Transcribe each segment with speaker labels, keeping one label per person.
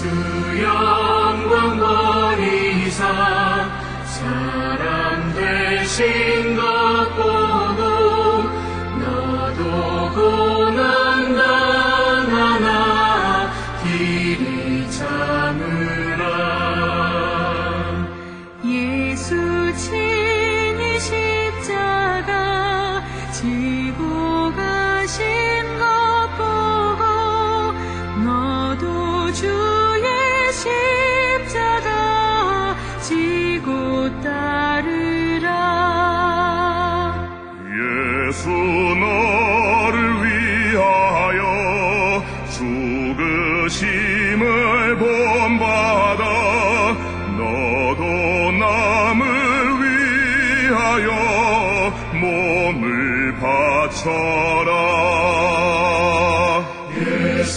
Speaker 1: 주 영광 버리사 사람 되신 것 보고 너도 고난 당하나 길이 참으라.
Speaker 2: 예수 친히 십자가 지고 가신 것 보고 너도 주의 십자가 지고 따르라.
Speaker 3: 예수 너를 위하여 죽으심을 본받아 너도 남을 위하여 몸을 바쳐라.
Speaker 1: 예수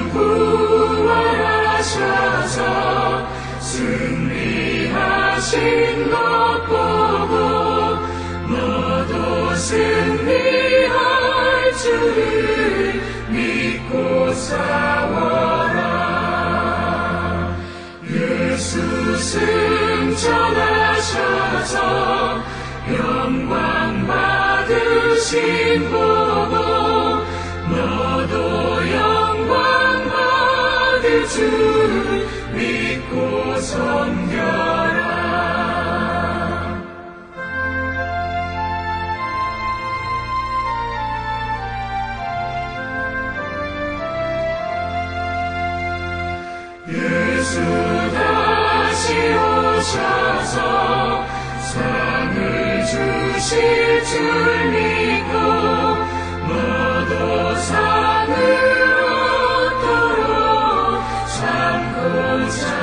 Speaker 1: 부활하셔서 승리하신 것 보고 너도 승리할 줄을 믿고 싸워라. 예수 승천하셔서 영광 받으신 보고 너도 영광 받을 줄 믿고 섬겨라. 예수 다시 오셔서 상을 주실 줄 믿고 너도 상을 얻도록 참고